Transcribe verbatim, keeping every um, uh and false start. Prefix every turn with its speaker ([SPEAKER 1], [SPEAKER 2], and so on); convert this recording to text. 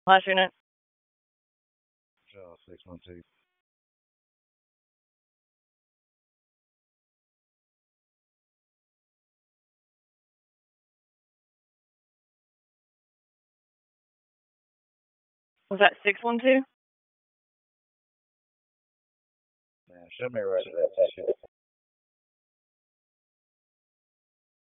[SPEAKER 1] Last unit.
[SPEAKER 2] Shaw six one two.
[SPEAKER 1] Was that six one two?
[SPEAKER 2] Man, show me right to that tattoo.